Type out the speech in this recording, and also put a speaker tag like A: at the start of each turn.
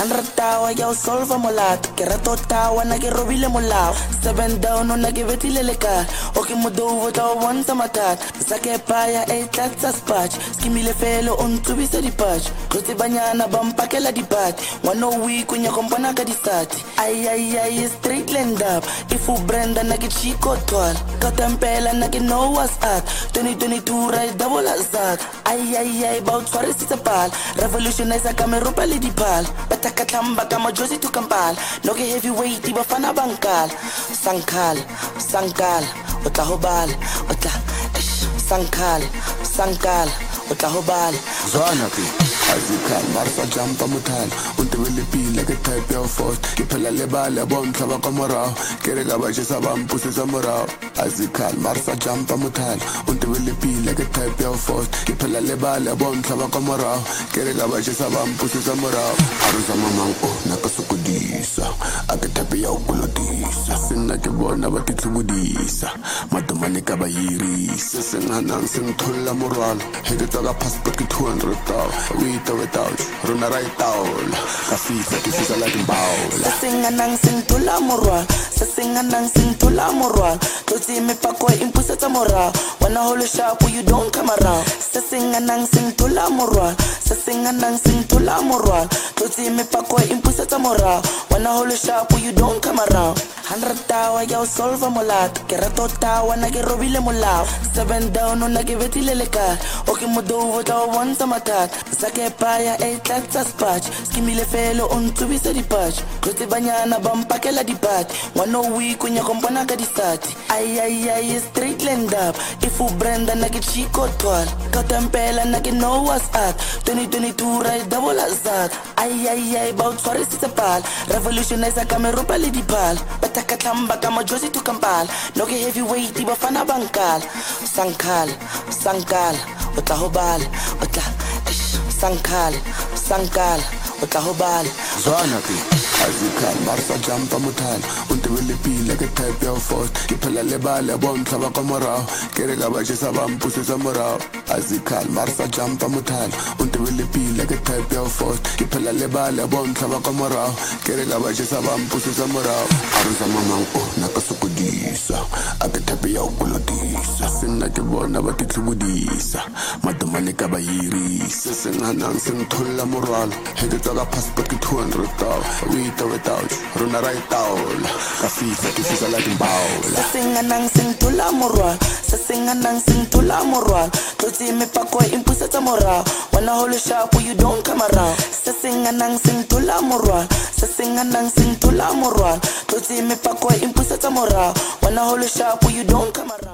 A: 100 tawa ya o solva molato ke rato tawa na ke robile molao 7 down ona ke betile le ka o ke modovo tla o bontsha mathata sa ke paya e tlatsa spatch skimile felo o ntsubisa dipatch kotse banyana ba mpakela dipati ngwana o week o nya kompona ka disati ai straight land up ifu brenda na ke chico twal ka tempela na ke know what's up 2022 right double azat ai ba o tshwarisitse pala revolutionize ka meropa le diphala bataka tlhamba ka majosi to kampala no ke heavyweight bafana bankala sankala o tla hobala o tla sankala o tla hobala
B: zwana ke azikhala marfa jumpa muthal untebele pila ke type ya force ke phela lebala bontlha ba kamora ke re ka ba jesa ba mpusisa morao azikhala marfa jumpa muthal untebele pila ke type ya force ke phela lebala bontlha ba kamora ke re ka ba jesa ba mpusisa morao aruza mamang o na ka sokodisa ake type ya ukulodisa sina ke bona ba titlubudisa madomane ka ba yirisa senana sentholla morwalo heke tsa ka passport ke 200,000 without rona right down ka fisa ke fisa la dimbaula
A: senganang sentula morwalo totsi me pako impusetsa morao wana holo sharp you don't come around senganang sentula morwalo totsi me pako impusetsa morao wana holo sharp you don't come around 100 tawa ya o solva molato ke rato tawa na ke robile molao 7 down ona ke betile le ka o ke modovo tla o bontsha mathata sa ke paya e tlatsa spatch skimile felo o ntsubisa dipatch kotse banyana ba mpakela dipati ngwana o week o nya kompona ka disati ai straight land up ifu brenda na ke chico twal ka tempela na ke know what's up 2022 right double azat ai ba o tshwarisitse pala revolutionize ka meropa le diphala bataka tlhamba ka majosi to kampala no ke heavyweight bafana bankala sankala o tla hobala o tla sankala o tla hobala
B: zwana ke azikhala marfa jumpa muthal untebele pila ke type ya force ke phela lebala bontlha ba kamora ke re ka ba jesa ba mpusisa morao azikhala marfa jumpa muthal untebele pila ke type ya force ke phela lebala bontlha ba kamora ke re ka ba jesa ba mpusisa morao aruza mamang o na ka sokodisa ake type ya ukulodisa sina ke bona ba titlubudisa madomane ka ba yirisa senganang sentholla morwalo heke tsa ka passport ke 200,000 without rona right down ka fisa ke fisa la dimbaula
A: senganang sentula morwalo totsi me pako impusetsa morao wana holo sharp you don't come around senganang sentula morwalo totsi me pako impusetsa morao wana holo sharp you don't come around